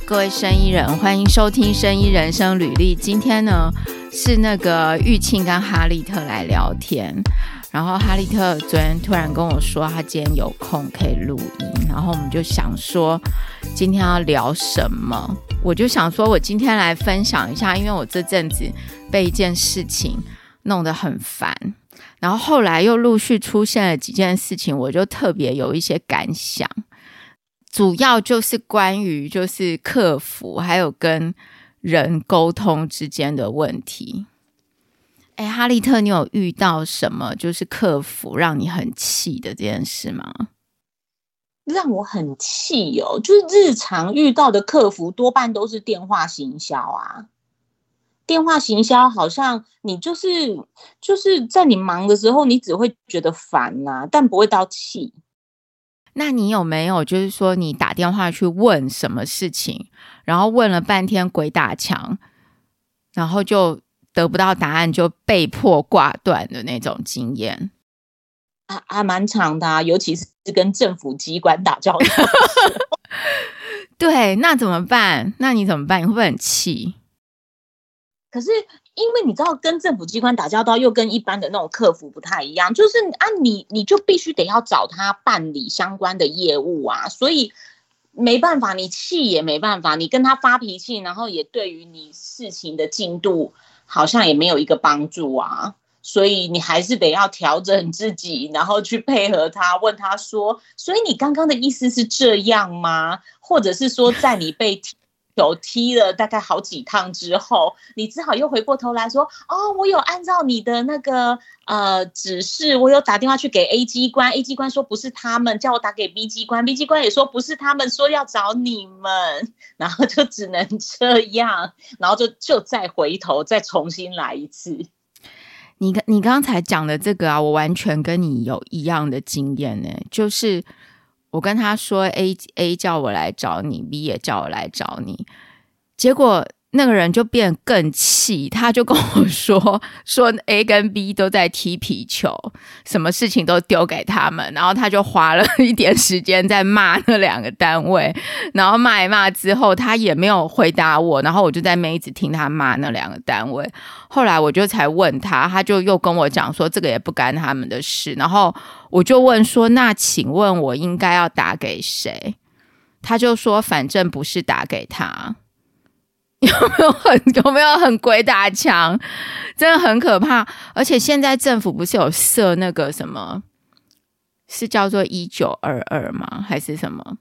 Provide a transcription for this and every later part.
各位生意人，欢迎收听生意人生履历。今天呢是那个玉庆跟哈利特来聊天，然后哈利特昨天突然跟我说他今天有空可以录音，然后我们就想说今天要聊什么，我就想说我今天来分享一下，因为我这阵子被一件事情弄得很烦，然后后来又陆续出现了几件事情，我就特别有一些感想，主要就是关于就是客服还有跟人沟通之间的问题。哈利特，你有遇到什么就是客服让你很气的这件事吗？ 让我很气哦，就是日常遇到的客服多半都是电话行销啊。电话行销好像你就是在你忙的时候，你只会觉得烦啊，但不会到气。 那你有没有就是说你打电话去问什么事情，然后问了半天鬼打墙，然后就得不到答案，就被迫挂断的那种经验？ 还蛮长的啊，尤其是跟政府机关打交道。 对，那怎么办？那你怎么办？你会不会很气？ 可是因为你知道跟政府机关打交道又跟一般的那种客服不太一样，就是你就必须得要找他办理相关的业务啊，所以没办法，你气也没办法，你跟他发脾气，然后也对于你事情的进度好像也没有一个帮助啊，所以你还是得要调整自己，然后去配合他，问他说，所以你刚刚的意思是这样吗？或者是说在你被球踢了大概好几趟之后，你只好又回过头来说，哦，我有按照你的那个指示，我有打电话去给 A 机关， A 机关说不是他们，叫我打给 B 机关， B 机关也说不是他们，说要找你们，然后就只能这样，然后就再回头再重新来一次。 你刚才讲的这个啊，我完全跟你有一样的经验呢，就是我跟他说 A 叫我来找你， B 也叫我来找你，结果那个人就变更气，他就跟我说 A 跟 B 都在踢皮球，什么事情都丢给他们，然后他就花了一点时间在骂那两个单位，然后骂一骂之后他也没有回答我，然后我就在那边一直听他骂那两个单位，后来我就才问他，他就又跟我讲说这个也不干他们的事，然后我就问说那请问我应该要打给谁？他就说反正不是打给他。有没有很鬼打墙？真的很可怕。而且现在政府不是有设那个什么，是叫做1922吗？还是什么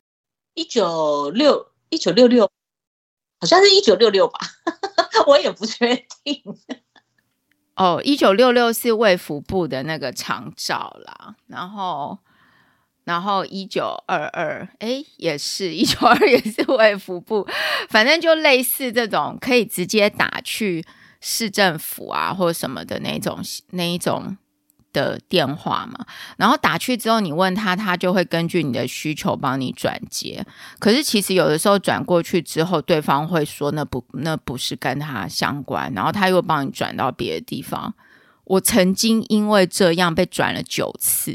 1966，好像是1966吧。我也不确定。 哦，1966是卫福部的那个长照啦，然后1922也是1922也是卫福部，反正就类似这种可以直接打去市政府啊或什么的那一种的电话嘛，然后打去之后你问他，他就会根据你的需求帮你转接，可是其实有的时候转过去之后对方会说那不是跟他相关，然后他又帮你转到别的地方。我曾经因为这样被转了9次，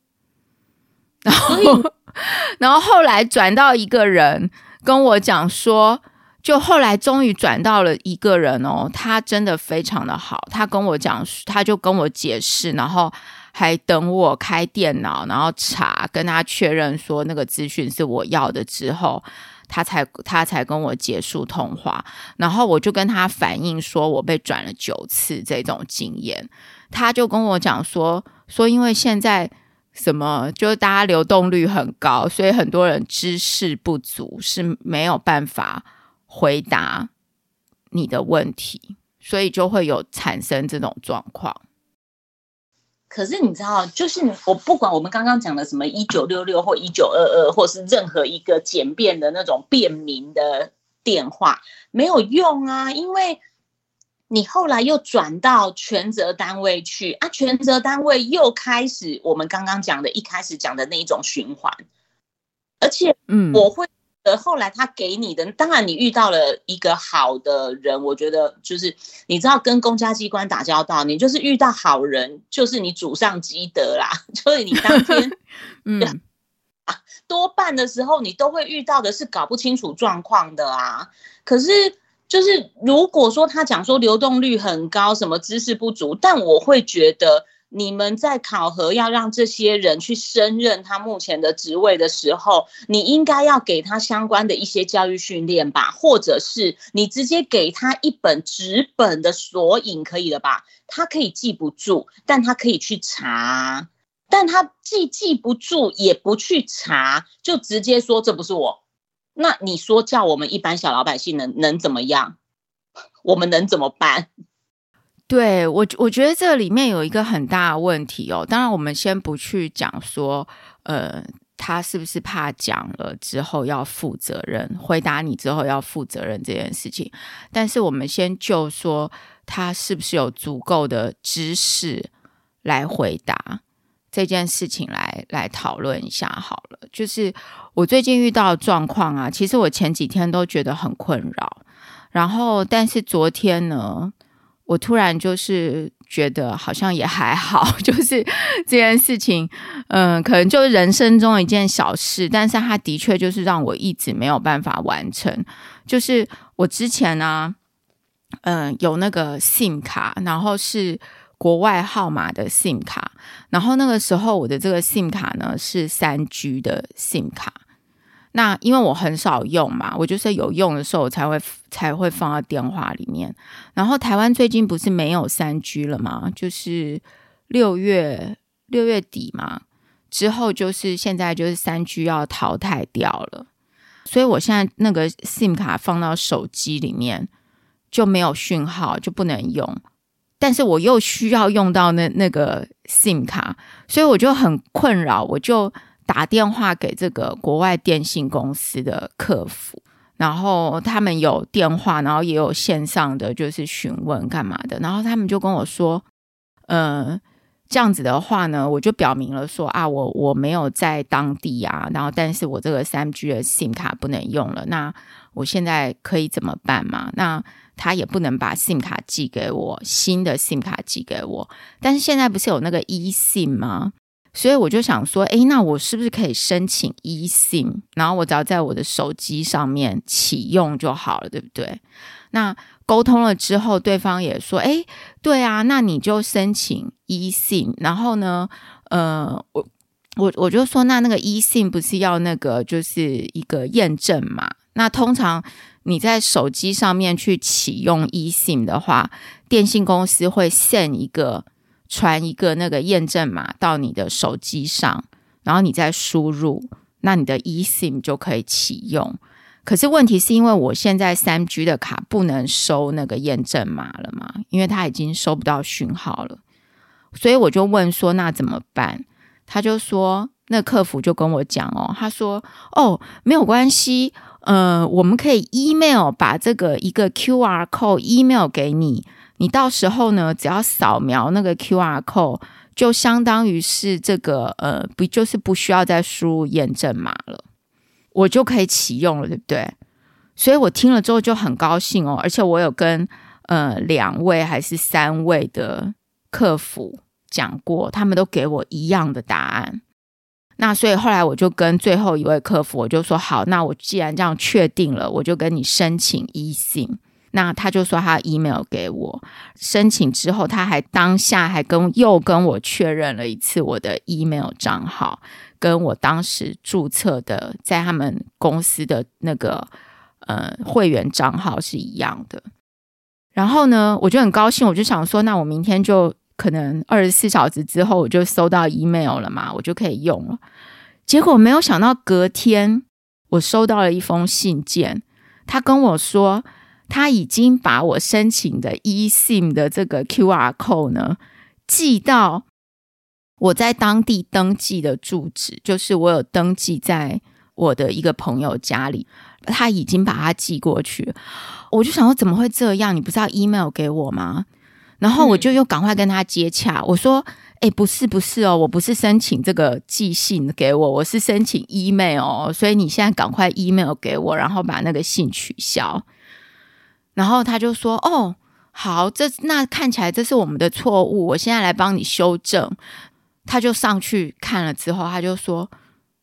然后后来转到一个人跟我讲说，就后来终于转到了一个人哦，他真的非常的好，他跟我讲，他就跟我解释，然后还等我开电脑然后查，跟他确认说那个资讯是我要的之后，他才跟我结束通话，然后我就跟他反映说我被转了9次这种经验，他就跟我讲说因为现在什么就是大家流动率很高，所以很多人知识不足，是没有办法回答你的问题，所以就会有产生这种状况。 可是你知道，就是我不管我们刚刚讲的什么1966或1922，或是任何一个简便的那种便民的电话，没有用啊，因为你后来又转到权责单位去啊，权责单位又开始我们刚刚讲的一开始讲的那一种循环，而且我会后来他给你的，当然你遇到了一个好的人，我觉得就是你知道跟公家机关打交道，你就是遇到好人，就是你祖上积德啦，所以你当天多半的时候你都会遇到的是搞不清楚状况的啊。可是就是如果说他讲说流动率很高，什么知识不足，但我会觉得你们在考核要让这些人去胜任他目前的职位的时候，你应该要给他相关的一些教育训练吧，或者是你直接给他一本纸本的索引可以了吧？他可以记不住，但他可以去查，但他既记不住也不去查，就直接说这不是我。那你说叫我们一般小老百姓能怎么样？我们能怎么办？ 对，我觉得这里面有一个很大的问题哦。当然我们先不去讲说他是不是怕讲了之后要负责任，回答你之后要负责任这件事情，但是我们先就说他是不是有足够的知识来回答这件事情来讨论一下好了。就是我最近遇到的状况啊，其实我前几天都觉得很困扰，然后但是昨天呢，我突然就是觉得好像也还好，就是这件事情可能就是人生中的一件小事，但是它的确就是让我一直没有办法完成。就是我之前呢有那个 SIM 卡，然后是国外号码的 SIM 卡，然后那个时候我的这个 SIM 卡呢是 3G 的 SIM 卡。那因为我很少用嘛，我就是有用的时候我才会放到电话里面。然后台湾最近不是没有 3G 了吗？就是6月底嘛，之后就是现在就是 3G 要淘汰掉了，所以我现在那个 SIM 卡放到手机里面就没有讯号，就不能用。但是我又需要用到那个 SIM 卡，所以我就很困扰，我就打电话给这个国外电信公司的客服，然后他们有电话，然后也有线上的就是询问干嘛的，然后他们就跟我说这样子的话呢，我就表明了说啊，我没有在当地啊，然后但是我这个 3G 的 SIM 卡不能用了，那我现在可以怎么办嘛？那他也不能把 SIM 卡寄给我，新的 SIM 卡寄给我，但是现在不是有那个 eSIM 吗？所以我就想说那我是不是可以申请 eSIM， 然后我只要在我的手机上面启用就好了，对不对？那沟通了之后，对方也说对啊，那你就申请 eSIM， 然后呢我就说那个 eSIM 不是要那个就是一个验证码，那通常你在手机上面去启用 eSIM 的话，电信公司会传一个那个验证码到你的手机上，然后你再输入，那你的 eSIM 就可以启用。可是问题是因为我现在 3G 的卡不能收那个验证码了嘛，因为它已经收不到讯号了，所以我就问说那怎么办？他就说那客服就跟我讲他说没有关系，我们可以 email 把这个一个 QR code email 给你，你到时候呢只要扫描那个 QR code 就相当于是这个就是不需要再输入验证码了，我就可以启用了，对不对？所以我听了之后就很高兴而且我有跟2位还是3位的客服讲过，他们都给我一样的答案。那所以后来我就跟最后一位客服我就说好，那我既然这样确定了，我就跟你申请 eSIM。那他就说他 email 给我，申请之后他还当下还又跟我确认了一次我的 email 账号跟我当时注册的在他们公司的那个会员账号是一样的。然后呢我就很高兴，我就想说那我明天就可能24小时之后我就收到 email 了嘛，我就可以用了。结果没有想到隔天我收到了一封信件，他跟我说他已经把我申请的 eSIM 的这个 QR code 呢寄到我在当地登记的住址，就是我有登记在我的一个朋友家里，他已经把它寄过去。我就想说怎么会这样，你不是要 email 给我吗？然后我就又赶快跟他接洽，我说不是我不是申请这个寄信给我，我是申请 email所以你现在赶快 email 给我，然后把那个信取消。然后他就说好，那看起来这是我们的错误，我现在来帮你修正。他就上去看了之后，他就说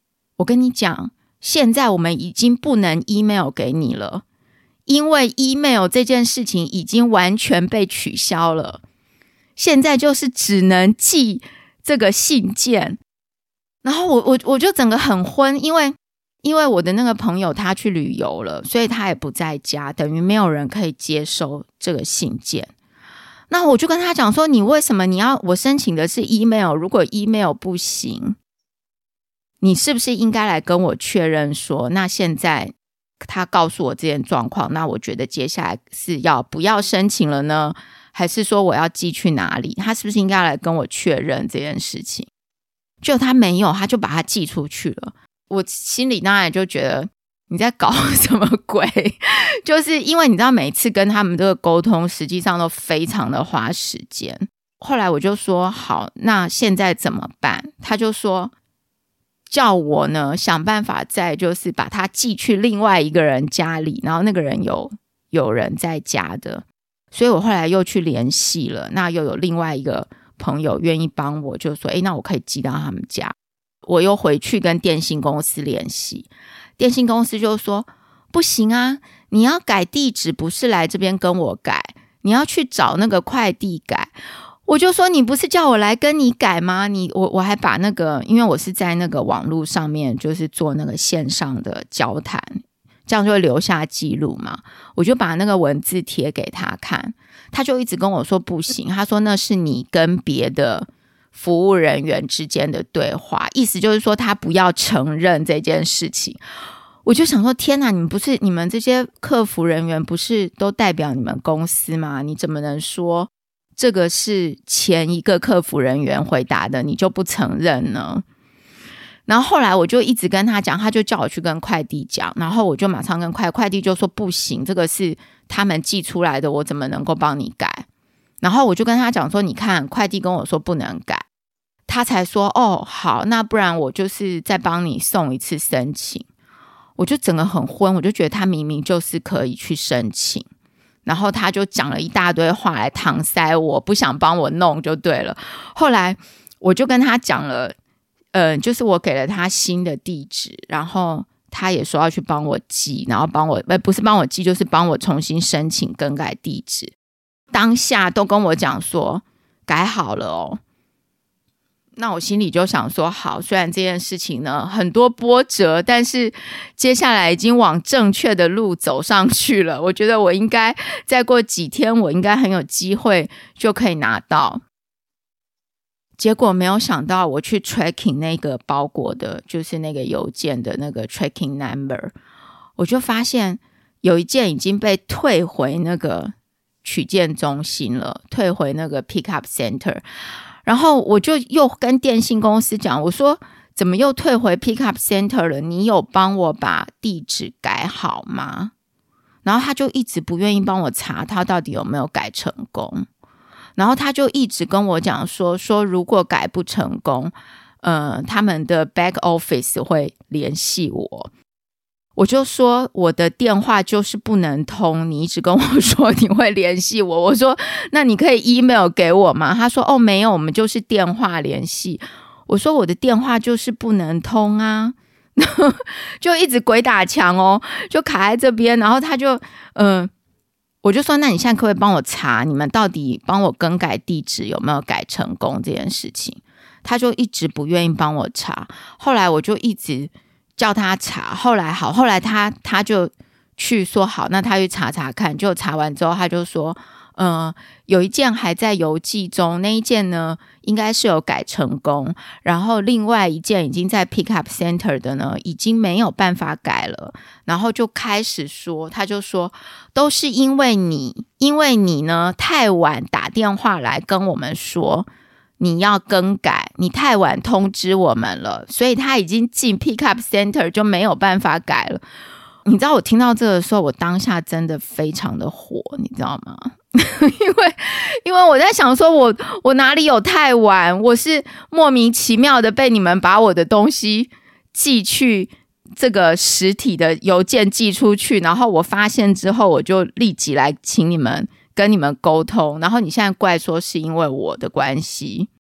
我跟你讲，现在我们已经不能 email 给你了，因为 email 这件事情已经完全被取消了，现在就是只能寄这个信件。然后我就整个很昏，因为我的那个朋友他去旅游了，所以他也不在家，等于没有人可以接收这个信件。那我就跟他讲说，你为什么我申请的是 email， 如果 email 不行，你是不是应该来跟我确认说，那现在他告诉我这件状况，那我觉得接下来是不要申请了呢，还是说我要寄去哪里？他是不是应该来跟我确认这件事情？就他没有，他就把它寄出去了。我心里当然就觉得你在搞什么鬼，就是因为你知道每次跟他们这个沟通实际上都非常的花时间。后来我就说好，那现在怎么办？他就说叫我呢想办法再就是把它寄去另外一个人家里，然后那个人有人在家的，所以我后来又去联系了，那又有另外一个朋友愿意帮我，就说那我可以寄到他们家。我又回去跟电信公司联系，电信公司就说不行啊，你要改地址不是来这边跟我改，你要去找那个快递改。我就说你不是叫我来跟你改吗？我还把那个，因为我是在那个网络上面就是做那个线上的交谈，这样就会留下记录嘛，我就把那个文字贴给他看，他就一直跟我说不行，他说那是你跟别的服务人员之间的对话，意思就是说他不要承认这件事情。我就想说天哪，你们这些客服人员不是都代表你们公司吗？你怎么能说这个是前一个客服人员回答的，你就不承认呢？然后后来我就一直跟他讲，他就叫我去跟快递讲，然后我就马上跟快递就说不行，这个是他们寄出来的，我怎么能够帮你改？然后我就跟他讲说，你看快递跟我说不能改，他才说哦好，那不然我就是再帮你送一次申请。我就整个很昏，我就觉得他明明就是可以去申请，然后他就讲了一大堆话来搪塞我，不想帮我弄就对了。后来我就跟他讲了就是我给了他新的地址，然后他也说要去帮我寄，然后不是帮我寄，就是帮我重新申请更改地址。当下都跟我讲说改好了哦，那我心里就想说好，虽然这件事情呢很多波折，但是接下来已经往正确的路走上去了，我觉得我应该再过几天我应该很有机会就可以拿到。结果没有想到我去 tracking 那个包裹的，就是那个邮件的那个 tracking number， 我就发现有一件已经被退回那个取件中心了，退回那个 pick up center。然后我就又跟电信公司讲，我说怎么又退回 pick up center 了？你有帮我把地址改好吗？然后他就一直不愿意帮我查他到底有没有改成功。然后他就一直跟我讲说如果改不成功他们的 back office 会联系我。我就说我的电话就是不能通，你一直跟我说你会联系我，我说那你可以 email 给我吗？他说没有，我们就是电话联系。我说我的电话就是不能通啊就一直鬼打墙哦，就卡在这边。然后他就我就说那你现在可不可以帮我查你们到底帮我更改地址有没有改成功这件事情？他就一直不愿意帮我查。后来我就一直叫他查，后来他就去说好，那他去查看，就查完之后他就说有一件还在邮寄中，那一件呢应该是有改成功，然后另外一件已经在 pick up center 的呢已经没有办法改了。然后就开始说，他就说都是因为你呢太晚打电话来跟我们说你要更改，你太晚通知我们了，所以他已经进 pick up center 就没有办法改了。你知道我听到这个的时候，我当下真的非常的火，你知道吗？因为我在想说我哪里有太晚，我是莫名其妙的被你们把我的东西寄去这个实体的邮件寄出去，然后我发现之后我就立即来请你们跟你们沟通，然后你现在怪说是因为我的关系，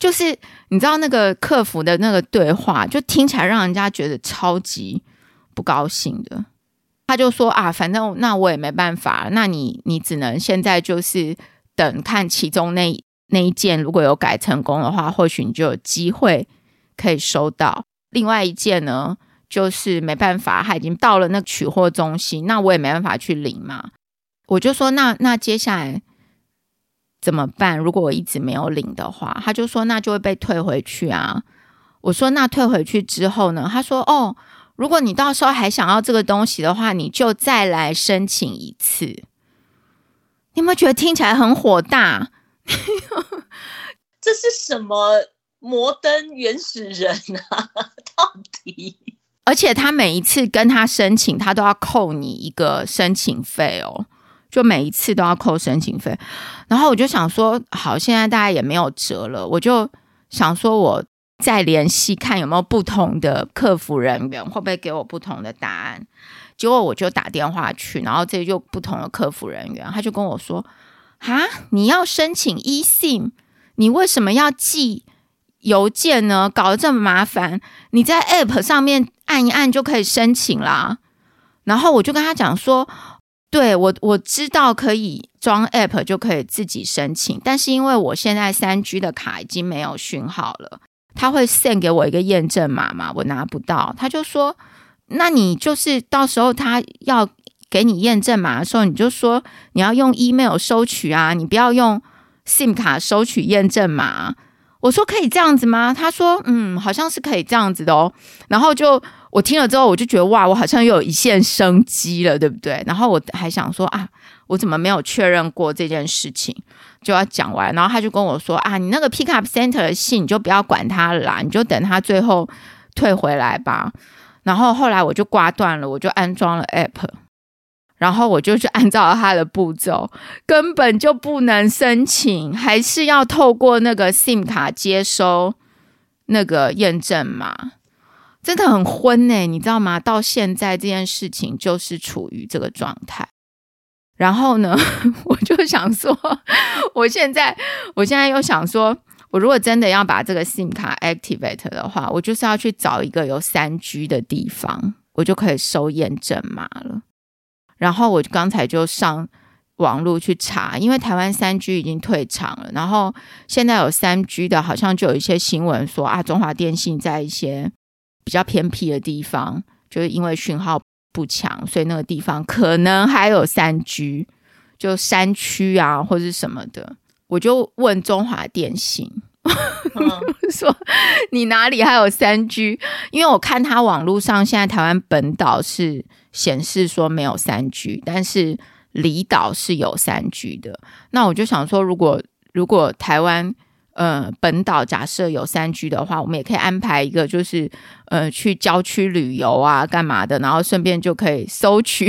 就是你知道那个客服的那个对话，就听起来让人家觉得超级不高兴的。他就说啊，反正那我也没办法，那你只能现在就是等看其中那一件如果有改成功的话，或许你就有机会可以收到。另外一件呢，就是没办法，他已经到了那个取货中心，那我也没办法去领嘛。我就说那接下来怎么办？如果我一直没有领的话，他就说那就会被退回去啊。我说那退回去之后呢？他说哦，如果你到时候还想要这个东西的话，你就再来申请一次。你有没有觉得听起来很火大？ 这是什么摩登原始人啊？到底？ 而且他每一次跟他申请，他都要扣你一个申请费哦，就每一次都要扣申请费。然后我就想说，好，现在大家也没有辙了，我就想说我再联系看有没有不同的客服人员会不会给我不同的答案。结果我就打电话去，然后这就不同的客服人员，他就跟我说哈，你要申请 eSIM， 你为什么要寄邮件呢？搞得这么麻烦，你在 App 上面按一按就可以申请啦。然后我就跟他讲说，对，我知道可以装 App 就可以自己申请，但是因为我现在 3G 的卡已经没有讯号了，他会 send 给我一个验证码嘛，我拿不到。他就说那你就是到时候他要给你验证码的时候，你就说你要用 email 收取啊，你不要用 SIM 卡收取验证码。我说可以这样子吗？他说好像是可以这样子的哦。然后我听了之后，我就觉得哇，我好像又有一线生机了，对不对？然后我还想说啊，我怎么没有确认过这件事情？就要讲完，然后他就跟我说啊，你那个 pick up center 的信你就不要管他了啦，你就等他最后退回来吧。然后后来我就挂断了，我就安装了 app， 然后我就去按照他的步骤，根本就不能申请，还是要透过那个 SIM 卡接收那个验证码，真的很昏欸，你知道吗？到现在这件事情就是处于这个状态。然后呢，我就想说，我现在又想说，我如果真的要把这个 SIM 卡 activate 的话，我就是要去找一个有 3G 的地方，我就可以收验证码了。然后我刚才就上网络去查，因为台湾 3G 已经退场了，然后现在有 3G 的，好像就有一些新闻说啊，中华电信在一些比较偏僻的地方，就是因为讯号不强，所以那个地方可能还有 3G， 就山区啊或是什么的。我就问中华电信说你哪里还有 3G？ 因为我看他网络上现在台湾本岛是显示说没有 3G， 但是离岛是有 3G 的。那我就想说，如果台湾本岛假设有 3G 的话，我们也可以安排一个就是去郊区旅游啊干嘛的，然后顺便就可以收取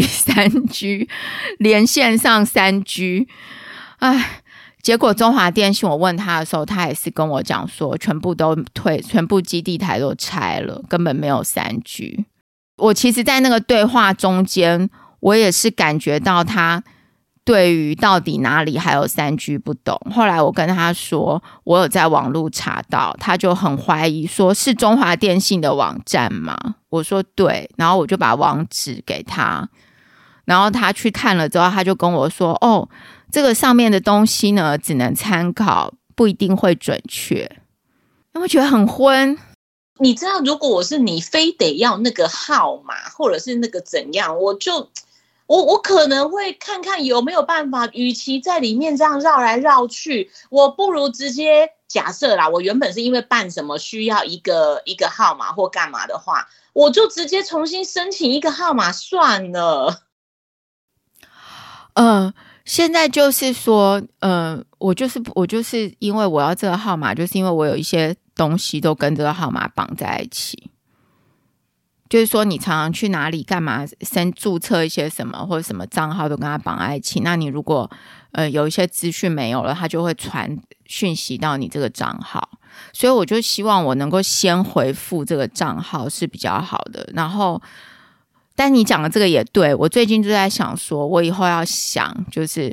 3G 连线上 3G。 结果中华电信我问他的时候，他也是跟我讲说全部都退，全部基地台都拆了，根本没有 3G。 我其实在那个对话中间，我也是感觉到他对于到底哪里还有 3G 不懂。后来我跟他说我有在网络查到，他就很怀疑说是中华电信的网站吗？我说对，然后我就把网址给他，然后他去看了之后，他就跟我说哦，这个上面的东西呢只能参考，不一定会准确。有没有觉得很昏？ 你知道如果我是你，非得要那个号码或者是那个怎样，我可能会看看有没有办法，与其在里面这样绕来绕去，我不如直接假设啦，我原本是因为办什么需要一个号码或干嘛的话，我就直接重新申请一个号码算了。 现在就是说我就是因为我要这个号码，就是因为我有一些东西都跟这个号码绑在一起，就是说你常常去哪里干嘛，先注册一些什么或者什么账号都跟它绑在一起，那你如果有一些资讯没有了，它就会传讯息到你这个账号，所以我就希望我能够先回复这个账号是比较好的。然后但你讲的这个也对，我最近就在想说我以后要想就是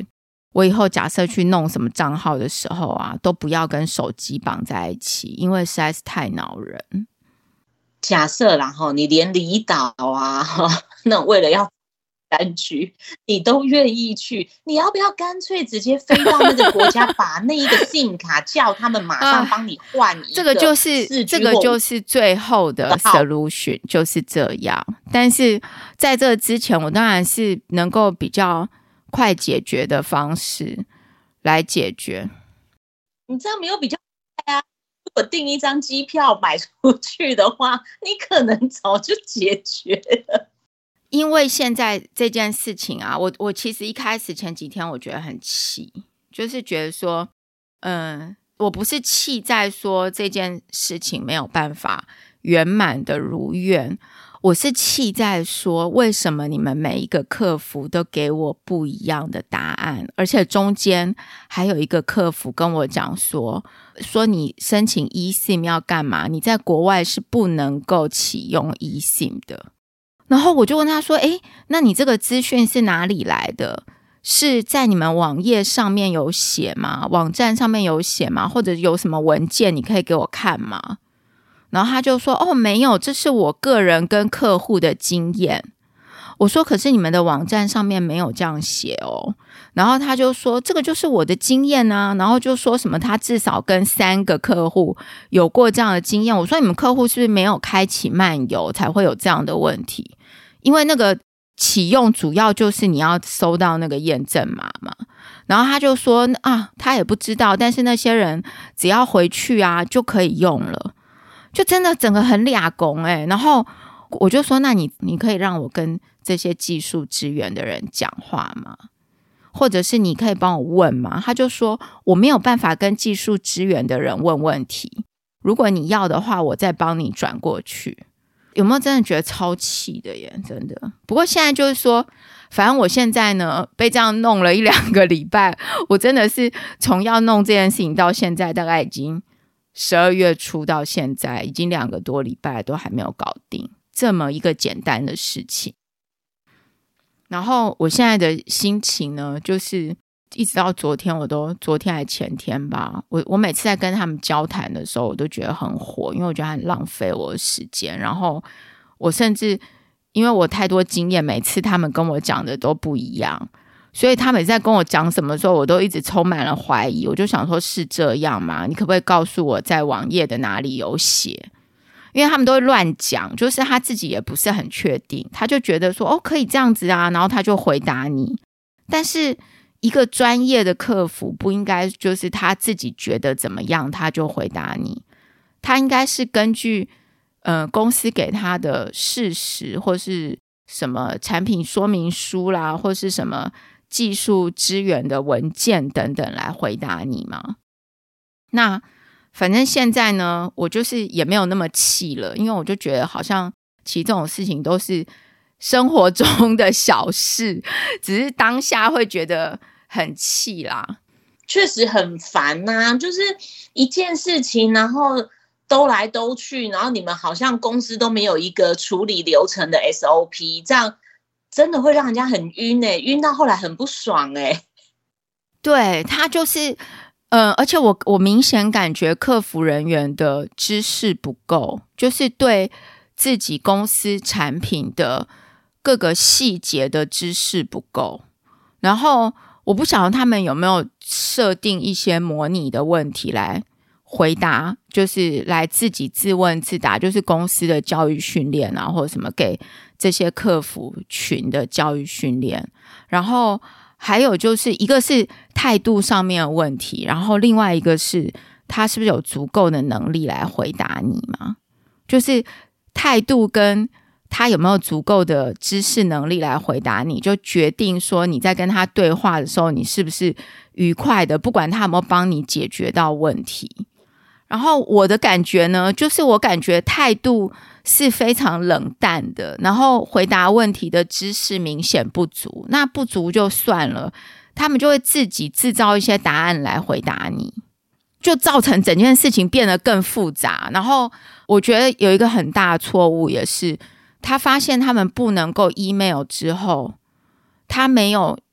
我以后假设去弄什么账号的时候啊，都不要跟手机绑在一起，因为实在是太恼人。 假设啦你连离岛啊那为了要单据你都愿意去，你要不要干脆直接飞到那个国家把那一个 SIM 卡叫他们马上帮你换一个这个就是最后的 solution 就是这样。但是在这之前我当然是能够比较快解决的方式来解决。 你这样没有比较快啊，如果订一张机票买出去的话，你可能早就解决了。 因为现在这件事情啊，我其实一开始前几天我觉得很气，就是觉得说我不是气在说这件事情没有办法圆满的如愿，我是气在说为什么你们每一个客服都给我不一样的答案，而且中间还有一个客服跟我讲说你申请 eSIM 要干嘛，你在国外是不能够启用 eSIM 的。然后我就问他说那你这个资讯是哪里来的？是在你们网页上面有写吗？网站上面有写吗？或者有什么文件你可以给我看吗？然后他就说没有，这是我个人跟客户的经验。我说可是你们的网站上面没有这样写哦。然后他就说这个就是我的经验啊，然后就说什么他至少跟3个客户有过这样的经验。我说你们客户是不是没有开启漫游才会有这样的问题？因为那个启用主要就是你要收到那个验证码嘛。然后他就说他也不知道，但是那些人只要回去啊就可以用了，就真的整个很俩公然后我就说那你可以让我跟这些技术支援的人讲话吗？或者是你可以帮我问吗？他就说我没有办法跟技术支援的人问问题，如果你要的话我再帮你转过去。有没有真的觉得超气的耶？真的。不过现在就是说反正我现在呢被这样弄了1-2个礼拜，我真的是从要弄这件事情到现在大概已经12月初到现在已经2个多礼拜都还没有搞定这么一个简单的事情。然后我现在的心情呢就是一直到昨天还前天吧，我每次在跟他们交谈的时候我都觉得很火，因为我觉得很浪费我的时间。然后我甚至因为我太多经验，每次他们跟我讲的都不一样，所以他每次在跟我讲什么的时候我都一直充满了怀疑。我就想说是这样吗？你可不可以告诉我在网页的哪里有写？因为他们都会乱讲，就是他自己也不是很确定，他就觉得说可以这样子啊，然后他就回答你。但是一个专业的客服不应该就是他自己觉得怎么样他就回答你，他应该是根据公司给他的事实或是什么产品说明书啦，或是什么技术支援的文件等等来回答你嘛。那反正现在呢我就是也没有那么气了，因为我就觉得好像其实这种事情都是生活中的小事，只是当下会觉得很气啦。 确实很烦啊，就是一件事情然后兜来兜去，然后你们好像公司都没有一个处理流程的 SOP， 这样真的会让人家很晕晕到后来很不爽对，他就是而且我明显感觉客服人员的知识不够，就是对自己公司产品的各个细节的知识不够。然后我不晓得他们有没有设定一些模拟的问题来回答，就是来自己自问自答，就是公司的教育训练啊，或者什么给这些客服群的教育训练。然后还有就是一个是态度上面的问题，然后另外一个是他是不是有足够的能力来回答你嘛？就是态度跟他有没有足够的知识能力来回答你，就决定说你在跟他对话的时候你是不是愉快的，不管他有没有帮你解决到问题。然后我的感觉呢，就是我感觉态度是非常冷淡的，然后回答问题的知识明显不足。那不足就算了，他们就会自己制造一些答案来回答你，就造成整件事情变得更复杂。然后我觉得有一个很大的错误也是，他发现他们不能够 email 之后，他没有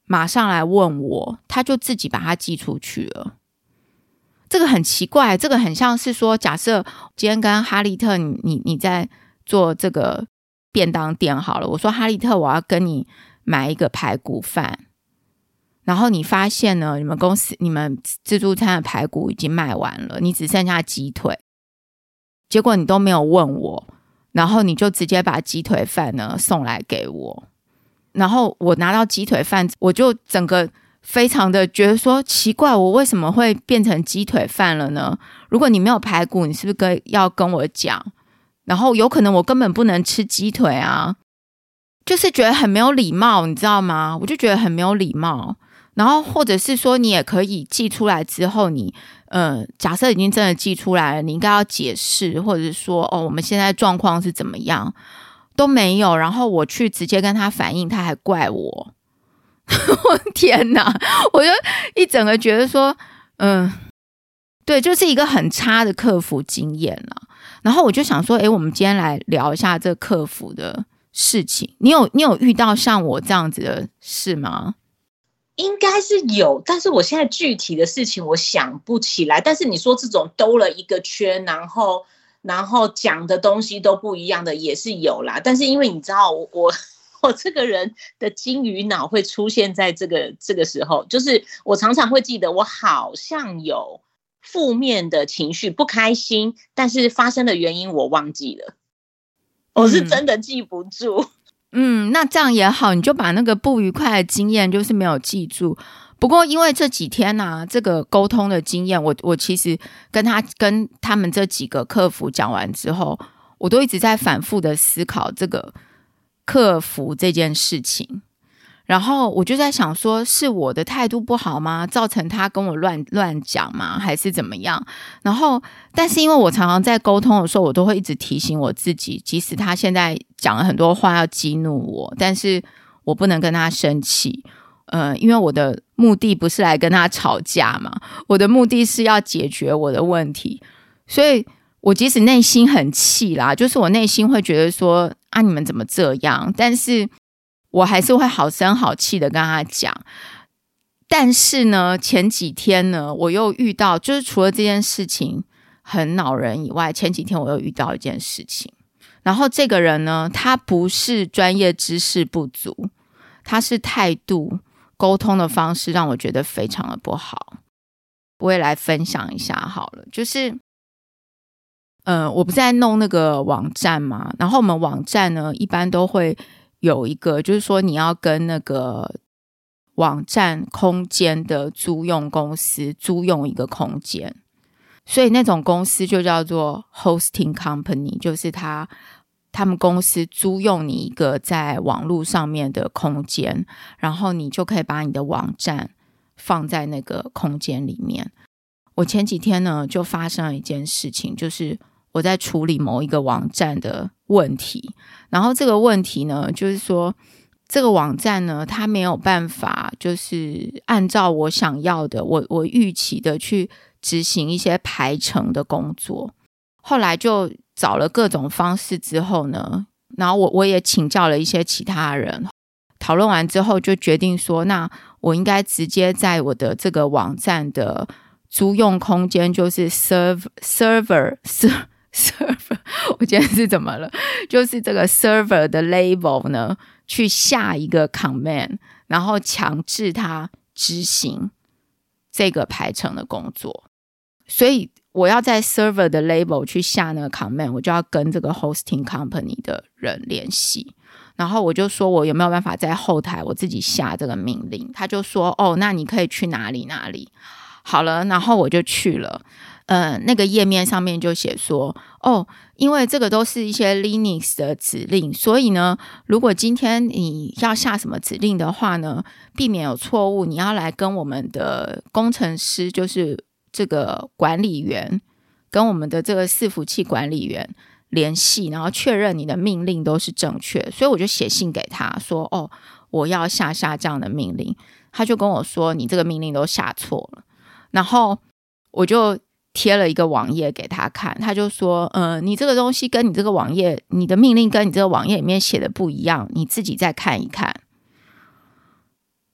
马上来问我，他就自己把它寄出去了。这个很奇怪，这个很像是说，假设今天跟哈利特你在做这个便当店好了，我说哈利特，我要跟你买一个排骨饭，然后你发现呢，你们公司你们自助餐的排骨已经卖完了，你只剩下鸡腿，结果你都没有问我，然后你就直接把鸡腿饭呢送来给我，然后我拿到鸡腿饭，我就整个非常的觉得说奇怪，我为什么会变成鸡腿饭了呢？如果你没有排骨，你是不是要跟我讲？然后有可能我根本不能吃鸡腿啊，就是觉得很没有礼貌，你知道吗？我就觉得很没有礼貌。然后或者是说你也可以寄出来之后你假设已经真的寄出来了，你应该要解释，或者是说我们现在状况是怎么样，都没有。然后我去直接跟他反映，他还怪我。我天哪，我就一整个觉得说对，就是一个很差的客服经验啦。然后我就想说我们今天来聊一下这客服的事情。你有遇到像我这样子的事吗？ 应该是有，但是我现在具体的事情我想不起来。但是你说这种兜了一个圈，然后讲的东西都不一样的也是有啦。但是因为你知道我这个人的金鱼脑会出现在这个时候，就是我常常会记得我好像有负面的情绪，不开心，但是发生的原因我忘记了，我是真的记不住。 那这样也好，你就把那个不愉快的经验就是没有记住。不过因为这几天啊，这个沟通的经验，我其实跟他们这几个客服讲完之后，我都一直在反复的思考这个客服这件事情。然后我就在想说，是我的态度不好吗？造成他跟我乱讲吗？还是怎么样？然后但是因为我常常在沟通的时候，我都会一直提醒我自己，即使他现在讲了很多话要激怒我，但是我不能跟他生气。因为我的目的不是来跟他吵架嘛，我的目的是要解决我的问题。所以我即使内心很气啦，就是我内心会觉得说你们怎么这样，但是我还是会好声好气的跟他讲。但是呢，前几天呢，我又遇到，就是除了这件事情很恼人以外，前几天我又遇到一件事情。然后这个人呢，他不是专业知识不足，他是态度沟通的方式让我觉得非常的不好。我也来分享一下好了，就是我不是在弄那个网站嘛，然后我们网站呢一般都会有一个，就是说你要跟那个网站空间的租用公司租用一个空间，所以那种公司就叫做 hosting company， 就是他们公司租用你一个在网络上面的空间，然后你就可以把你的网站放在那个空间里面。我前几天呢就发生了一件事情，就是我在处理某一个网站的问题，然后这个问题呢就是说这个网站呢它没有办法就是按照我想要的我预期的去执行一些排程的工作。后来就找了各种方式之后呢，然后我也请教了一些其他人，讨论完之后就决定说，那我应该直接在我的这个网站的租用空间，就是 server 我今天是怎么了，就是这个 server 的 label 呢去下一个 command， 然后强制它执行这个排程的工作。所以我要在 server 的 label 去下那个 command， 我就要跟这个 hosting company 的人联系，然后我就说我有没有办法在后台我自己下这个命令。他就说那你可以去哪里哪里。好了，然后我就去了。那个页面上面就写说因为这个都是一些 Linux 的指令，所以呢如果今天你要下什么指令的话呢，避免有错误，你要来跟我们的工程师，就是这个管理员，跟我们的这个伺服器管理员联系，然后确认你的命令都是正确。所以我就写信给他说我要下这样的命令。他就跟我说你这个命令都下错了，然后我就贴了一个网页给他看，他就说你这个东西跟你这个网页，你的命令跟你这个网页里面写的不一样，你自己再看一看。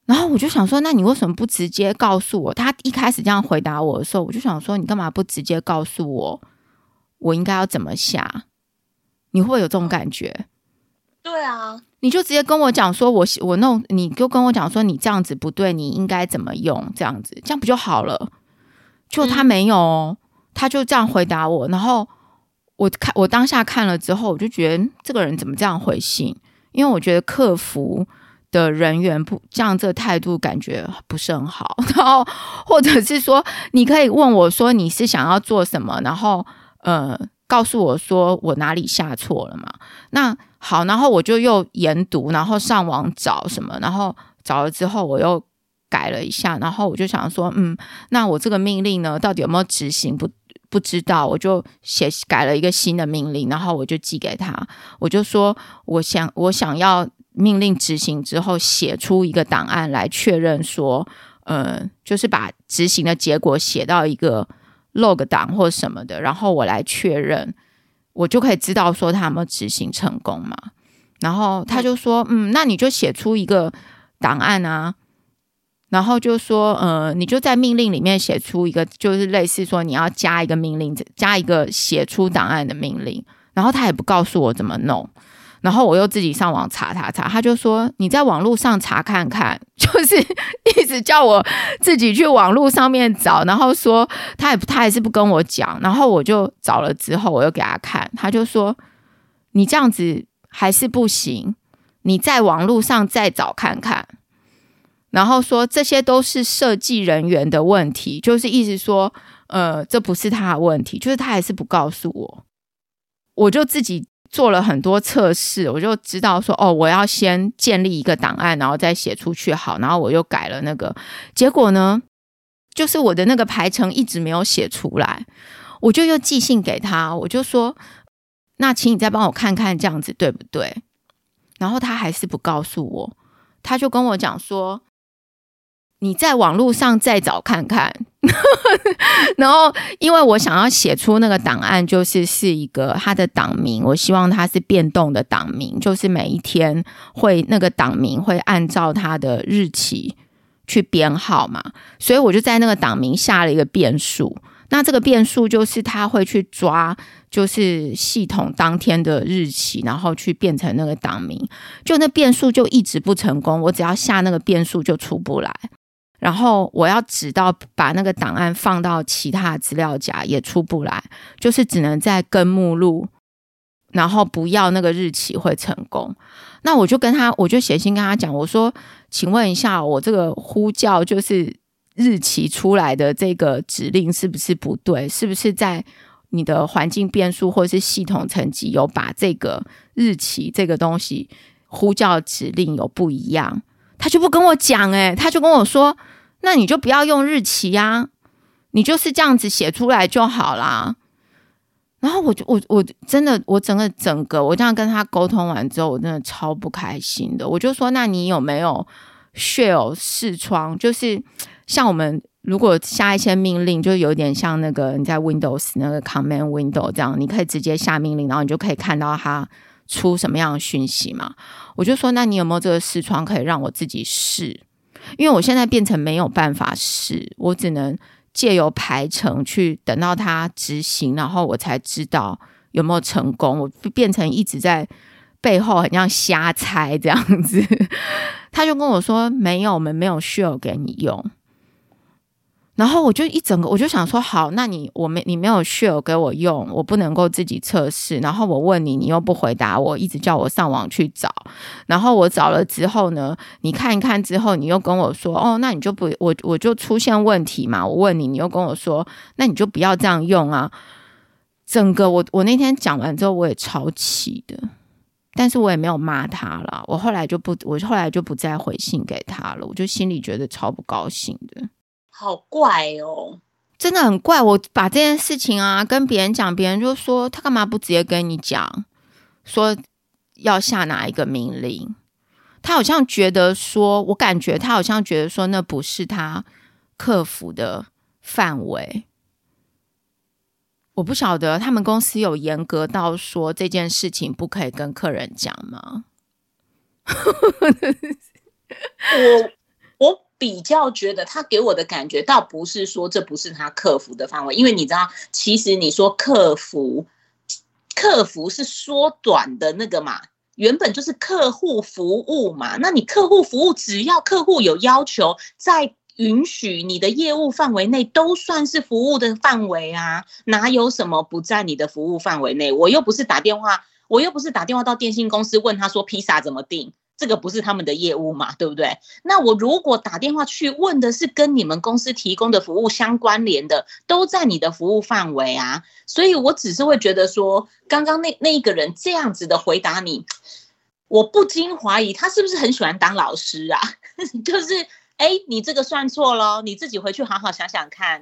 然后我就想说，那你为什么不直接告诉我？他一开始这样回答我的时候，我就想说，你干嘛不直接告诉我，我应该要怎么下？你会不会有这种感觉？ 对啊， 你就直接跟我讲说我弄，你就跟我讲说你这样子不对，你应该怎么用，这样子，这样不就好了？就他没有哦，他就这样回答我，然后我当下看了之后，我就觉得这个人怎么这样回信？因为我觉得客服的人员不这样，这个态度感觉不是很好。然后或者是说，你可以问我说你是想要做什么，然后告诉我说我哪里下错了嘛？那好，然后我就又研读，然后上网找什么，然后找了之后我又改了一下，然后我就想说，那我这个命令呢，到底有没有执行？不知道，我就改了一个新的命令，然后我就寄给他，我就说我想要命令执行之后写出一个档案来确认说，就是把执行的结果写到一个 log 档或什么的，然后我来确认，我就可以知道说他有没有执行成功嘛。然后他就说，那你就写出一个档案啊。然后就说，你就在命令里面写出一个，就是类似说你要加一个命令，加一个写出档案的命令。然后他也不告诉我怎么弄，然后我又自己上网查，他就说你在网络上查看看，就是一直叫我自己去网络上面找，然后说他还是不跟我讲，然后我就找了之后我又给他看，他就说你这样子还是不行，你在网络上再找看看。然后说这些都是设计人员的问题，就是意思说这不是他的问题，就是他还是不告诉我。我就自己做了很多测试，我就知道说我要先建立一个档案，然后再写出去好，然后我又改了那个，结果呢就是我的那个排程一直没有写出来，我就又寄信给他，我就说那请你再帮我看看这样子对不对，然后他还是不告诉我，他就跟我讲说你在网络上再找看看然后因为我想要写出那个档案，是一个它的档名，我希望它是变动的档名，就是每一天那个档名会按照它的日期去编号嘛，所以我就在那个档名下了一个变数，那这个变数就是它会去抓就是系统当天的日期，然后去变成那个档名，就那变数就一直不成功，我只要下那个变数就出不来，然后我要指到把那个档案放到其他资料夹也出不来，就是只能在根目录，然后不要那个日期会成功。那我就写信跟他讲，我说请问一下，我这个呼叫就是日期出来的这个指令是不是不对，是不是在你的环境变数或是系统层级有把这个日期这个东西呼叫指令有不一样。他就不跟我讲他就跟我说那你就不要用日期啊，你就是这样子写出来就好啦。然后我真的我整个我这样跟他沟通完之后，我真的超不开心的。我就说那你有没有 shell 视窗，就是像我们如果下一些命令，就有点像那个你在 Windows 那个 Command Window 这样，你可以直接下命令，然后你就可以看到它出什么样的讯息嘛。我就说那你有没有这个视窗可以让我自己试，因为我现在变成没有办法试，我只能借由排程去等到它执行，然后我才知道有没有成功，我变成一直在背后很像瞎猜这样子他就跟我说没有，我们没有 share 给你用。然后我就我就想说好，那你没有 share 给我用，我不能够自己测试，然后我问你又不回答我，一直叫我上网去找，然后我找了之后呢，你看一看之后你又跟我说那你就不我就出现问题嘛，我问你又跟我说那你就不要这样用啊。整个我那天讲完之后我也超气的，但是我也没有骂他啦，我后来就不再回信给他了，我就心里觉得超不高兴的。 好怪哦， 真的很怪。我把这件事情跟别人讲，别人就说他干嘛不直接跟你讲说要下哪一个命令，他好像觉得说，我感觉他好像觉得说那不是他客服的范围。我不晓得他们公司有严格到说这件事情不可以跟客人讲吗？ 比较觉得他给我的感觉倒不是说这不是他客服的范围，因为你知道，其实你说客服是缩短的那个嘛，原本就是客户服务嘛，那你客户服务只要客户有要求，在允许你的业务范围内都算是服务的范围啊，哪有什么不在你的服务范围内？我又不是打电话到电信公司问他说披萨怎么订，这个不是他们的业务嘛，对不对？那我如果打电话去问的是跟你们公司提供的服务相关联的，都在你的服务范围啊，所以我只是会觉得说，刚刚那一个人这样子的回答你，我不禁怀疑他是不是很喜欢当老师啊？就是你这个算错了，你自己回去好好想想看。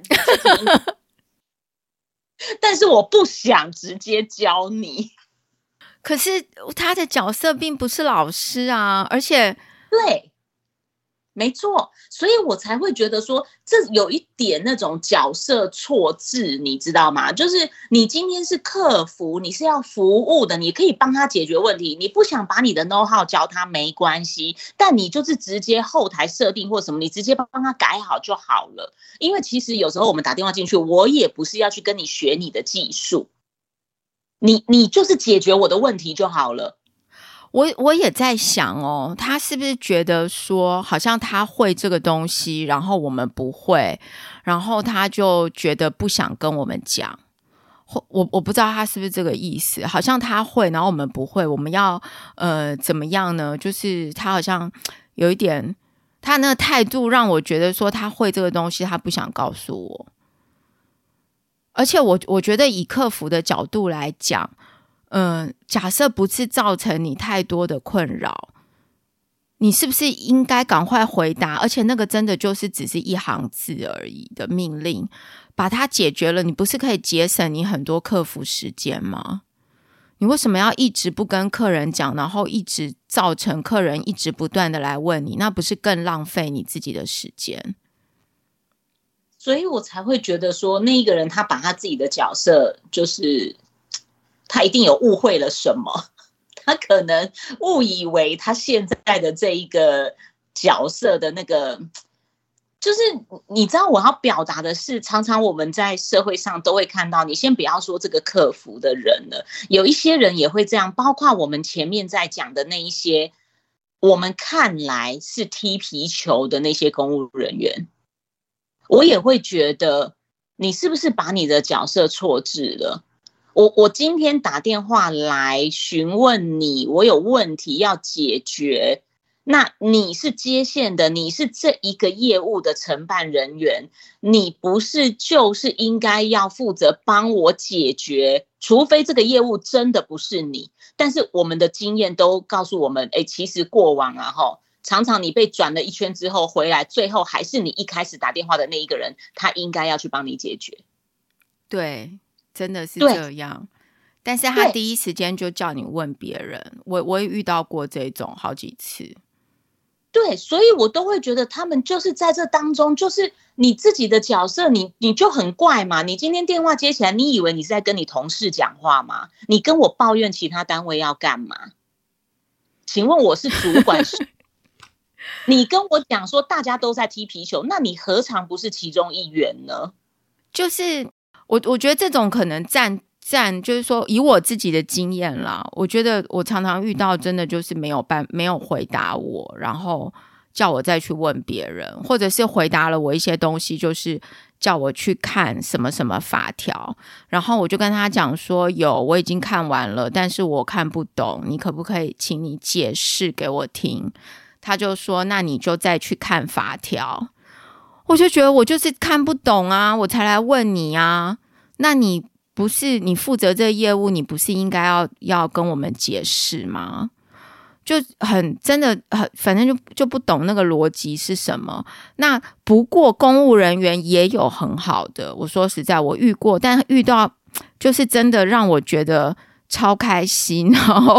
但是我不想直接教你。 可是他的角色并不是老师啊，而且对，没错，所以我才会觉得说这有一点那种角色错置，你知道吗？就是你今天是客服，你是要服务的，你可以帮他解决问题，你不想把你的 know how 教他没关系，但你就是直接后台设定或什么，你直接帮他改好就好了。因为其实有时候我们打电话进去，我也不是要去跟你学你的技术，你就是解决我的问题就好了。 我也在想哦，他是不是觉得说好像他会这个东西，然后我们不会，然后他就觉得不想跟我们讲。我不知道他是不是这个意思，好像他会，然后我们不会，我们要怎么样呢？就是他好像有一点，他那个态度让我觉得说他会这个东西，他不想告诉我。而且我觉得以客服的角度来讲，假设不是造成你太多的困扰，你是不是应该赶快回答？而且那个真的就是只是一行字而已的命令，把它解决了，你不是可以节省你很多客服时间吗？你为什么要一直不跟客人讲，然后一直造成客人一直不断的来问你，那不是更浪费你自己的时间？ 所以我才会觉得说，那一个人他把他自己的角色，就是他一定有误会了什么，他可能误以为他现在的这一个角色的那个，就是你知道我要表达的是，常常我们在社会上都会看到，你先不要说这个客服的人了，有一些人也会这样，包括我们前面在讲的那一些，我们看来是踢皮球的那些公务人员。我也会觉得你是不是把你的角色错置了。我今天打电话来询问你，我有问题要解决，那你是接线的，你是这一个业务的承办人员，你不是就是应该要负责帮我解决，除非这个业务真的不是你。但是我们的经验都告诉我们，其实过往啊常常你被转了一圈之后回来，最后还是你一开始打电话的那一个人，他应该要去帮你解决。 对，真的是这样。但是他第一时间就叫你问别人，我也遇到过这种好几次。 对，所以我都会觉得他们就是在这当中，就是你自己的角色，你就很怪嘛。你今天电话接起来，你以为你是在跟你同事讲话吗？你跟我抱怨其他单位要干嘛？请问我是主管你跟我讲说大家都在踢皮球，那你何尝不是其中一员呢？ 就是我觉得这种可能占，就是说以我自己的经验啦，我觉得我常常遇到真的就是没有回答我，然后叫我再去问别人，或者是回答了我一些东西，就是叫我去看什么什么法条，然后我就跟他讲说我已经看完了，但是我看不懂，你可不可以请你解释给我听？他就说那你就再去看法条。我就觉得我就是看不懂啊，我才来问你啊，那你不是你负责这个业务，你不是应该要跟我们解释吗？就真的反正就不懂那个逻辑是什么。那不过公务人员也有很好的，我说实在我遇过，但遇到就是真的让我觉得超开心，然后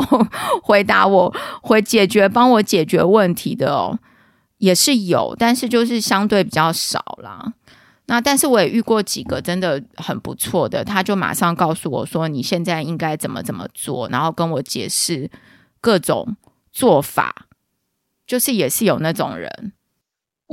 帮我解决问题的也是有，但是就是相对比较少啦。那但是我也遇过几个真的很不错的，他就马上告诉我说你现在应该怎么做，然后跟我解释各种做法，就是也是有那种人。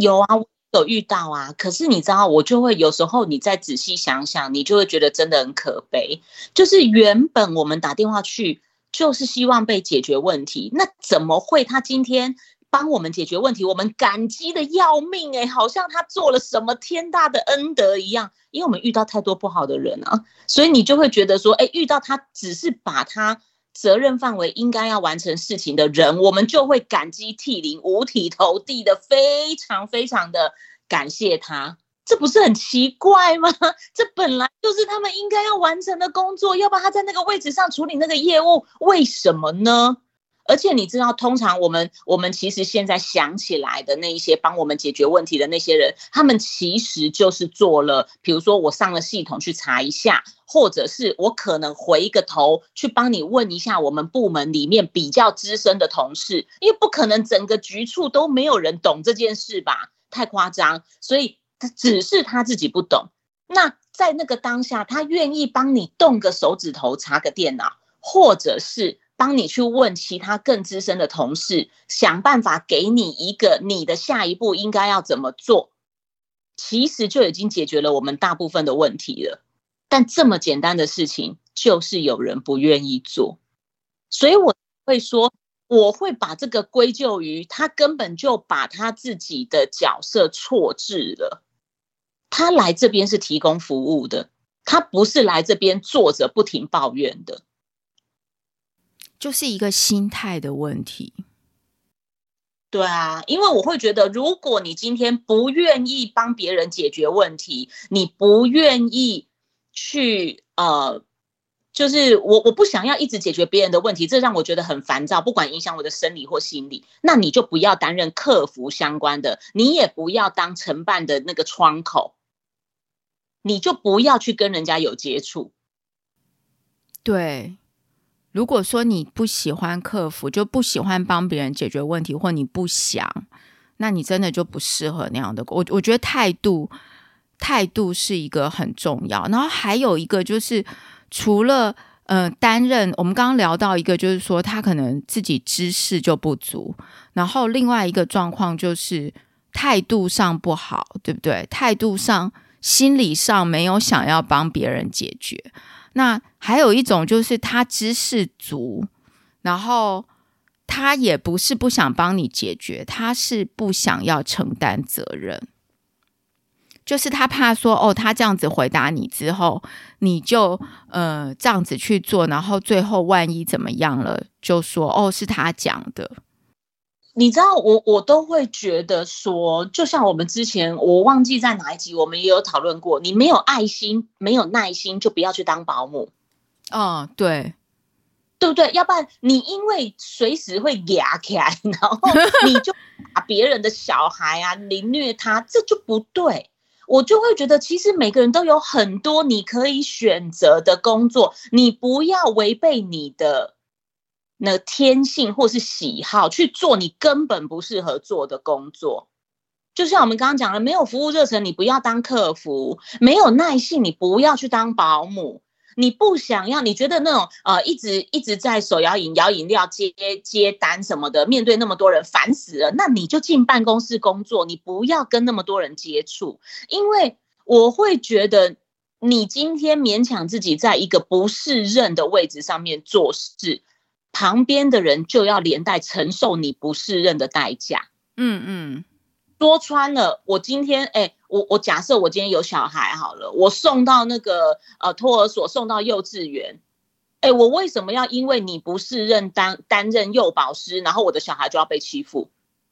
有啊，我有遇到啊。可是你知道，我就会有时候你再仔细想想，你就会觉得真的很可悲。就是原本我们打电话去，就是希望被解决问题，那怎么会他今天帮我们解决问题，我们感激的要命好像他做了什么天大的恩德一样。因为我们遇到太多不好的人啊，所以你就会觉得说，遇到他只是把他责任范围应该要完成事情的人，我们就会感激涕零、五体投地的，非常非常的感谢他。这不是很奇怪吗？这本来就是他们应该要完成的工作，要不然他在那个位置上处理那个业务，为什么呢？而且你知道，通常我们其实现在想起来的那一些帮我们解决问题的那些人，他们其实就是做了，比如说我上了系统去查一下，或者是我可能回一个头去帮你问一下我们部门里面比较资深的同事，因为不可能整个局处都没有人懂这件事吧，太夸张，所以只是他自己不懂。那在那个当下，他愿意帮你动个手指头查个电脑，或者是帮你去问其他更资深的同事，想办法给你一个你的下一步应该要怎么做，其实就已经解决了我们大部分的问题了。但这么简单的事情，就是有人不愿意做。所以我会说，我会把这个归咎于他根本就把他自己的角色错置了。他来这边是提供服务的，他不是来这边坐着不停抱怨的。 就是一个心态的问题。 对啊，因为我会觉得，如果你今天不愿意帮别人解决问题，你不愿意去就是我不想要一直解决别人的问题，这让我觉得很烦躁，不管影响我的生理或心理，那你就不要担任客服相关的，你也不要当承办的那个窗口，你就不要去跟人家有接触。 对，如果说你不喜欢客服，就不喜欢帮别人解决问题，或你不想，那你真的就不适合那样的。我觉得态度是一个很重要。然后还有一个就是，除了担任，我们刚刚聊到一个，就是说他可能自己知识就不足，然后另外一个状况就是态度上不好，对不对？态度上、心理上没有想要帮别人解决。那还有一种就是他知识足，然后他也不是不想帮你解决，他是不想要承担责任，就是他怕说他这样子回答你之后，你就这样子去做，然后最后万一怎么样了，就说是他讲的。 你知道我都会觉得说，就像我们之前我忘记在哪一集我们也有讨论过，你没有爱心没有耐心就不要去当保姆。 对不对？要不然你因为随时会压起来，然后你就把别人的小孩啊凌虐他，这就不对。我就会觉得其实每个人都有很多你可以选择的工作，你不要违背你的那天性或是喜好去做你根本不适合做的工作。就像我们刚刚讲的，没有服务热忱你不要当客服，没有耐性你不要去当保姆，你不想要，你觉得那种一直在手摇饮摇饮料接单什么的，面对那么多人烦死了，那你就进办公室工作，你不要跟那么多人接触。因为我会觉得你今天勉强自己在一个不适任的位置上面做事，旁边的人就要连带承受你不适任的代价。说穿了，我今天我假设我今天有小孩好了，我送到那个托儿所，送到幼稚园，我为什么要因为你不适任担任幼保师，然后我的小孩就要被欺负？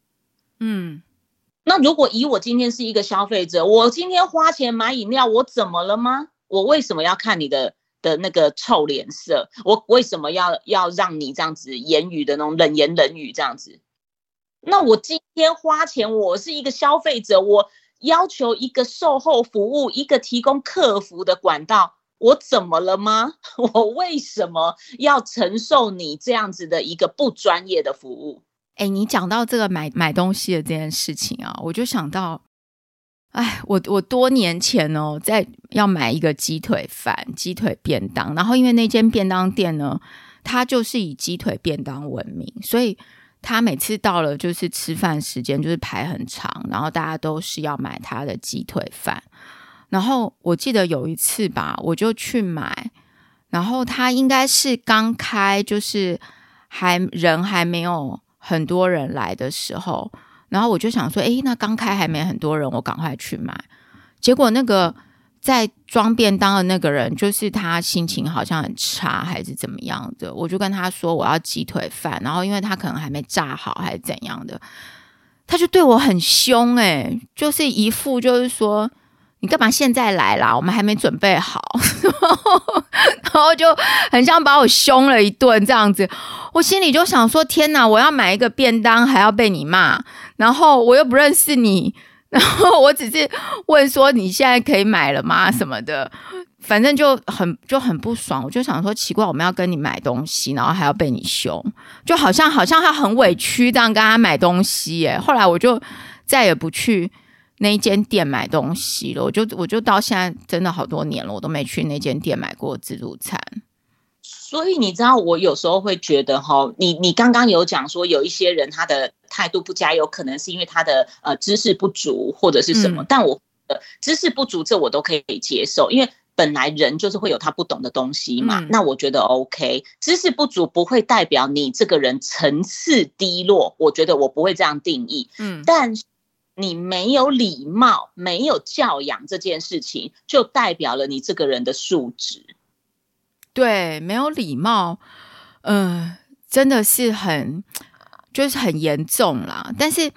那如果以我今天是一个消费者，我今天花钱买饮料，我怎么了吗？我为什么要看你的那个臭脸色？我为什么要让你这样子言语的那种冷言冷语这样子？那我今天花钱，我是一个消费者，我要求一个售后服务，一个提供客服的管道，我怎么了吗？我为什么要承受你这样子的一个不专业的服务？ 你讲到这个买东西的这件事情啊，我就想到我多年前在要买一个鸡腿饭、鸡腿便当，然后因为那间便当店呢，它就是以鸡腿便当闻名，所以他每次到了就是吃饭时间就是排很长，然后大家都是要买他的鸡腿饭。然后我记得有一次吧，我就去买，然后他应该是刚开，就是人还没有很多人来的时候，然后我就想说那刚开还没很多人，我赶快去买。结果那个在装便当的那个人，就是他心情好像很差还是怎么样的，我就跟他说我要鸡腿饭，然后因为他可能还没炸好还是怎样的，他就对我很凶就是一副就是说你干嘛现在来啦，我们还没准备好然后就很像把我凶了一顿这样子。我心里就想说天哪，我要买一个便当还要被你骂，然后我又不认识你，然后我只是问说你现在可以买了吗什么的，反正就很不爽。我就想说奇怪，我们要跟你买东西然后还要被你凶，就好像他很委屈这样跟他买东西耶。后来我就再也不去那一间店买东西了，我就到现在真的好多年了，我都没去那间店买过自助餐。 所以你知道我有时候会觉得你刚刚有讲说有一些人他的态度不佳，有可能是因为他的知识不足或者是什么，但我知识不足这我都可以接受，因为本来人就是会有他不懂的东西嘛，那我觉得 OK。知识不足不会代表你这个人层次低落，我觉得我不会这样定义。但是你没有礼貌没有教养这件事情，就代表了你这个人的素质。 对，没有礼貌真的是就是很严重啦。但是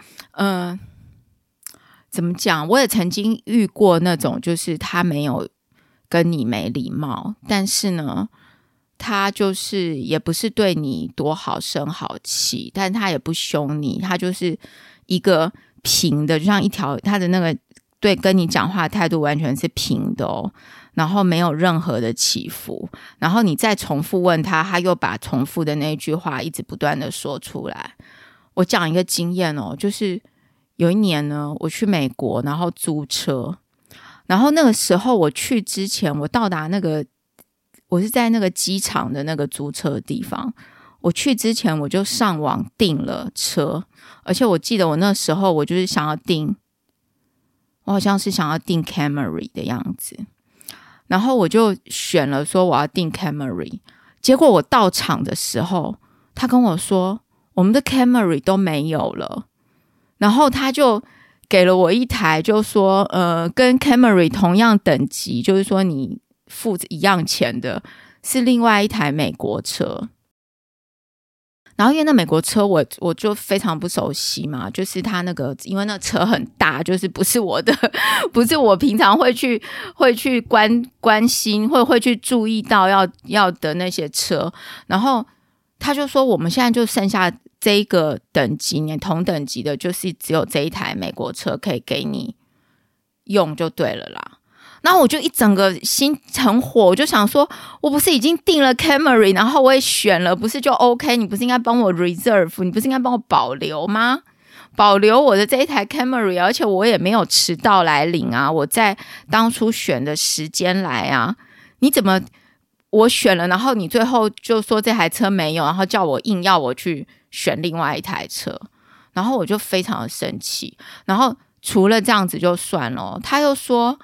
怎么讲，我也曾经遇过那种就是他没有跟你没礼貌，但是呢他就是也不是对你多好声好气，但他也不凶你，他就是一个平的，就像一条，他的那个对跟你讲话的态度完全是平的然后没有任何的起伏，然后你再重复问他，他又把重复的那句话一直不断的说出来。我讲一个经验就是有一年呢，我去美国，然后租车，然后那个时候我去之前，我到达我是在那个机场的那个租车的地方，我去之前我就上网订了车，而且我记得我那时候我就是我好像是想要订 Camry 的样子，然后我就选了说我要订 Camry， 结果我到场的时候他跟我说我们的 Camry 都没有了，然后他就给了我一台就说跟 Camry 同样等级，就是说你付一样钱的是另外一台美国车。然后因为那美国车我就非常不熟悉嘛，就是他那个因为那车很大，就是不是我的不是我平常会去关心会去注意到要的那些车。然后他就说我们现在就剩下这一个等级，你同等级的就是只有这一台美国车可以给你用就对了啦。然后我就一整个心很火，我就想说我不是已经订了 Camry， 然后我也选了，不是就 OK， 你不是应该帮我 reserve， 你不是应该帮我保留吗？保留我的这一台 Camry， 而且我也没有迟到来领啊，我在当初选的时间来啊，你怎么我选了，然后你最后就说这台车没有，然后叫我硬要我去选另外一台车，然后我就非常的生气。然后除了这样子就算了，他又说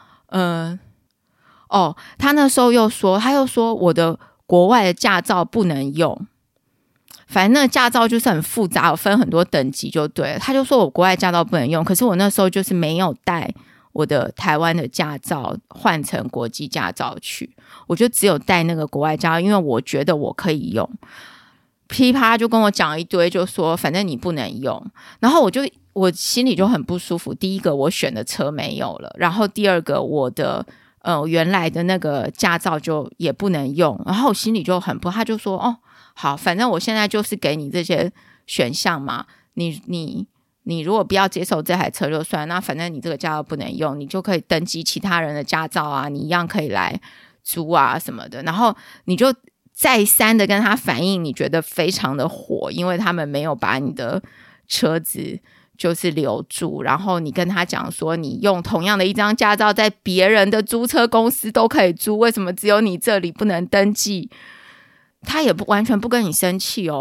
他那时候又说我的国外的驾照不能用，反正那个驾照就是很复杂，有分很多等级就对了。他就说我国外驾照不能用，可是我那时候就是没有带我的台湾的驾照换成国际驾照去，我就只有带那个国外驾照，因为我觉得我可以用。噼啪就跟我讲一堆，就说反正你不能用，然后我心里就很不舒服。第一个我选的车没有了，然后第二个我的原来的那个驾照就也不能用，然后我心里就很不，他就说好，反正我现在就是给你这些选项嘛，你如果不要接受这台车就算，那反正你这个驾照不能用，你就可以登记其他人的驾照啊，你一样可以来租啊什么的。然后你就再三的跟他反映你觉得非常的火，因为他们没有把你的车子就是留住，然后你跟他讲说你用同样的一张驾照在别人的租车公司都可以租，为什么只有你这里不能登记？他也完全不跟你生气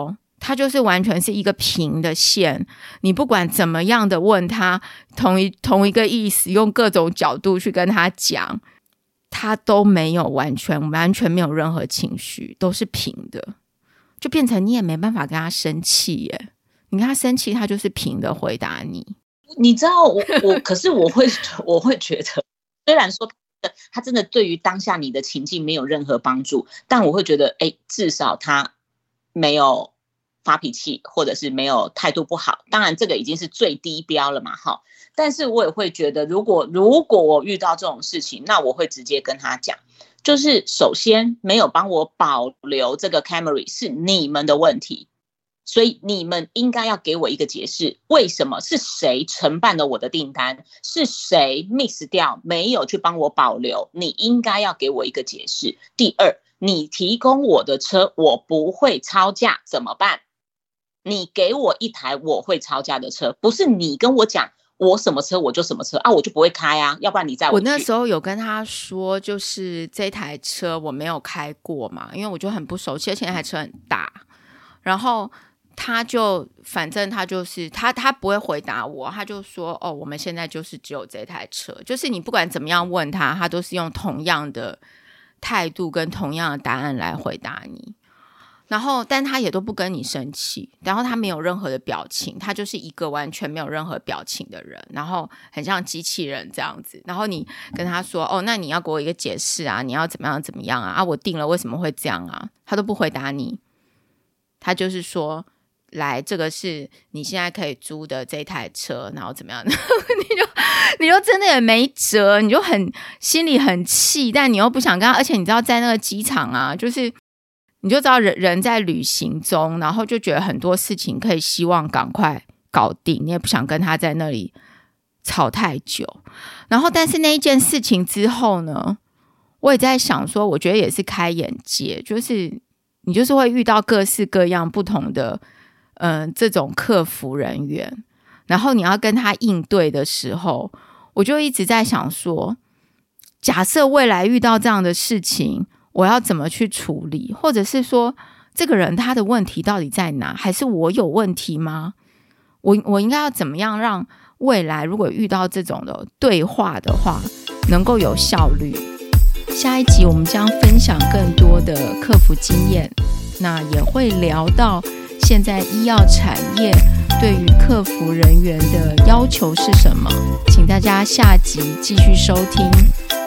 他就是完全是一个平的线，你不管怎么样的问他同一个意思，用各种角度去跟他讲，他都没有完全没有任何情绪，都是平的，就变成你也没办法跟他生气耶。你跟他生气，他就是平的回答你。 你知道可是我会觉得，虽然说他真的对于当下你的情境没有任何帮助，但我会觉得，至少他没有发脾气，或者是没有态度不好。当然，这个已经是最低标了嘛，哈。但是我也会觉得，如果我遇到这种事情，那我会直接跟他讲，就是首先没有帮我保留这个 Camry 是你们的问题。所以你们应该要给我一个解释，为什么是谁承办了我的订单，是谁 miss 掉没有去帮我保留，你应该要给我一个解释。第二，你提供我的车我不会超价怎么办？你给我一台我会超价的车，不是你跟我讲我什么车我就什么车啊，我就不会开啊，要不然你载我去。 我那时候有跟他说，就是这台车我没有开过嘛，因为我就很不熟悉，而且那台车很大，然后他就反正他就是他不会回答我，他就说我们现在就是只有这台车，就是你不管怎么样问他，他都是用同样的态度跟同样的答案来回答你。然后但他也都不跟你生气，然后他没有任何的表情，他就是一个完全没有任何表情的人，然后很像机器人这样子。然后你跟他说那你要给我一个解释啊，你要怎么样啊，我定了为什么会这样啊，他都不回答你。他就是说来，这个是你现在可以租的这台车，然后怎么样你就真的也没辙，你就心里很气，但你又不想跟他。而且你知道在那个机场啊，就是你就知道人在旅行中，然后就觉得很多事情可以希望赶快搞定，你也不想跟他在那里吵太久。然后但是那一件事情之后呢，我也在想说，我觉得也是开眼界，就是你就是会遇到各式各样不同的这种客服人员，然后你要跟他应对的时候，我就一直在想说，假设未来遇到这样的事情，我要怎么去处理，或者是说这个人他的问题到底在哪，还是我有问题吗？我应该要怎么样让未来如果遇到这种的对话的话能够有效率。下一集我们将分享更多的客服经验，那也会聊到现在医药产业对于客服人员的要求是什么，请大家下集继续收听。